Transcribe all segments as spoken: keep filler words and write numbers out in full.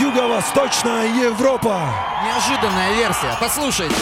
Юго-Восточная Европа. Неожиданная версия, послушайте.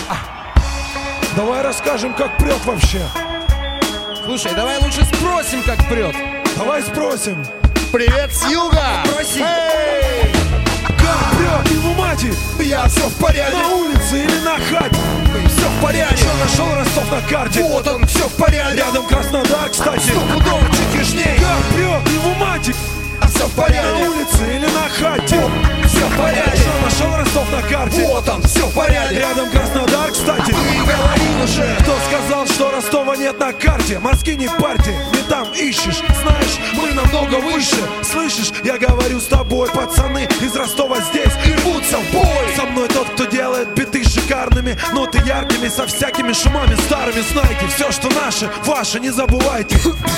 Давай расскажем, как прет вообще. Слушай, давай лучше спросим, как прет. Давай спросим. Привет с юга! Спроси. Эй! Как прет, его мати? Я все в порядке! На улице или на хате? Все в порядке! Что нашел Ростов на карте? Вот он, все в порядке! Рядом Краснодар, кстати. Стопудово чуть южней! Как прет, его мати? А все в порядке! На улице или на хате? Все в порядке! Что нашел Ростов на карте? Вот он, все в порядке! Рядом Краснодар, кстати. Ты говорил уже! Кто сказал, что Ростова нет на карте? Морски не парьте, не там ищешь. Знаешь, мы намного выше. Слышишь, я говорю с тобой, пацаны из Ростова здесь и рвутся в бой. Со мной тот, кто делает биты шикарными, ноты яркими, со всякими шумами старыми. Знайте, все, что наше, ваше, не забывайте.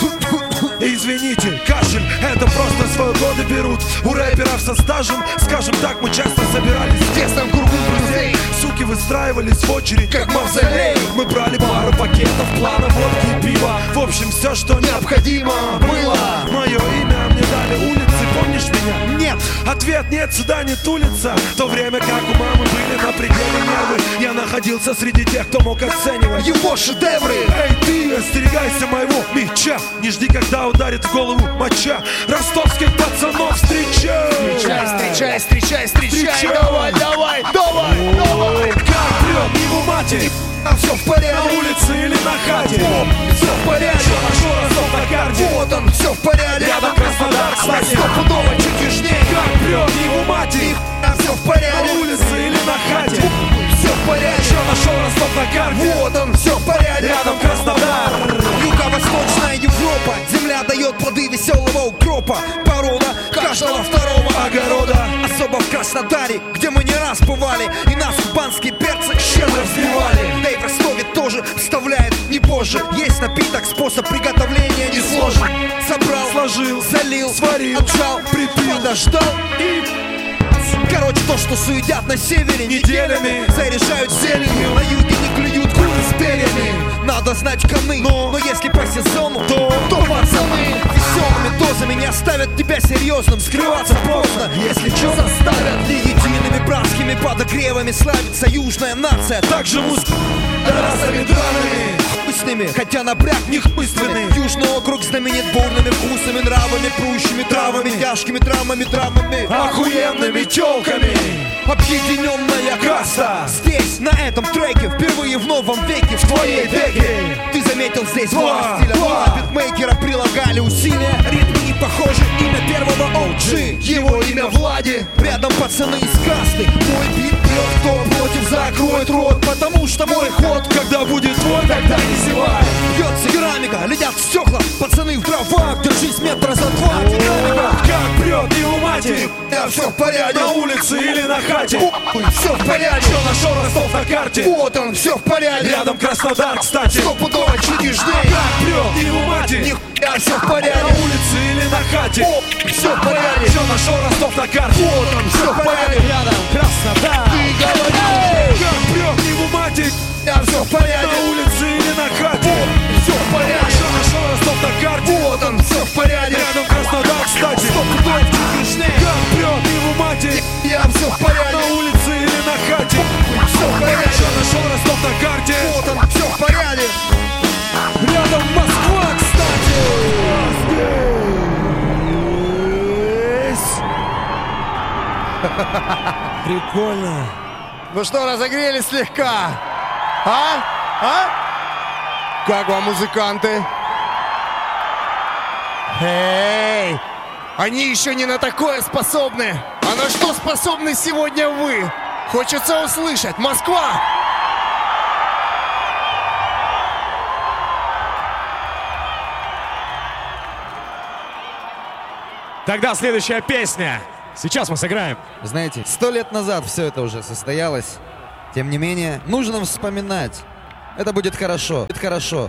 Извините, кашель, это просто свои годы берут. У рэперов со стажем, скажем так, мы часто собирались в тесном кругу друзей. Суки выстраивались в очередь, как мавзолей. Мы брали пару пакетов, плана, водки и пива. В общем, все, что необходимо было. Мое имя мне дали улицы, помнишь меня? Нет. Ответ нет, сюда нет улица. В то время как у мамы были на пределе нервы, я находился среди тех, кто мог оценивать его шедевры. Эй, ты, остерегайся моего меча. Не жди, когда ударит в голову моча. Ростовских пацанов встречай. Встречай, встречай, встречай, встречай! Встречай. Давай, давай, давай, давай! Как прет, его матери? А все в порядке! На улице или на хате? Все в порядке! Что нашел Ростов на карте? Вот он, все в порядке! Рядом Краснодар, кстати. Стопудово чуть южней! Как прет, его матери? А все в На порядке! улице или на хате? Все в порядке! Что нашел Ростов на карте? Вот он, все в порядке! Рядом Краснодар. Юго-Восточная Европа, земля дает плоды веселого укропа. Порода каждого второго огорода. Особо в Краснодаре, где мы не раз бывали, и нас кубанские перцы щедро взрывали. Да и в Ростове тоже вставляет не позже. Есть напиток, способ приготовления не сложен. Собрал, Сложил, залил, сварил, отжал, припил, подождал и... Короче, то, что суедят на севере неделями, заряжают зеленью, на юге не клюют куры с перьями. Надо знать коны, но, но если по сезону, то, то пацаны веселыми дозами не оставят тебя серьезным. Скрываться поздно, если что, заставят. И едиными братскими подогревами славится южная нация. также музыка расами дранами. Мы с ними, хотя напряг них мысленный. Южный округ знаменит бурными вкусами, нравами, прущими травами, тяжкими травмами, травмами, охуенными тёлками. объединенная каста. Здесь, на этом треке, впервые в новом веке, в твоей деке. Ты заметил здесь два стиля, два битмейкера прилагали усилия. Ритмы не похожи, имя первого о джи, его имя Влади. Рядом пацаны из касты, мой бит прет, кто против закроет рот. Потому что мой ход, Когда будет твой, тогда не зевай. бьется керамика, летят стекла, пацаны в дровах, держись метра за два. Динамика, Как прет, его матери? да все в порядке. На улице или на хате? Все в порядке. Что нашел Ростов на карте? Вот он, все в порядке. Рядом Краснодар, кстати. Стопудово чуть южней. Как прет, его матери? Нихуя, все в На порядке. улице или на хате? Все в порядке. Что нашел Ростов на карте? Вот он, все в порядке. Рядом Краснодар. Ты говоришь, Как прет, его матери? да все в порядке. На улице или на хате? Все в порядке. Что нашел Ростов на карте? Вот он, все в порядке. Рядом Краснодар, кстати. Стопудово чуть южней. Как прет, его матери? Я все в порядке. На улице или на хате? Все в порядке. Что нашел Ростов на карте? Вот он, все в порядке. Рядом Москва, кстати. Здесь. Прикольно. Ну что, разогрелись слегка? А? А? Как вам, музыканты? Эй! Они еще не на такое способны. А на что способны сегодня вы? Хочется услышать. Москва! Тогда следующая песня. Сейчас мы сыграем. Знаете, сто лет назад все это уже состоялось. Тем не менее, нужно вспоминать. Это будет хорошо. Это хорошо.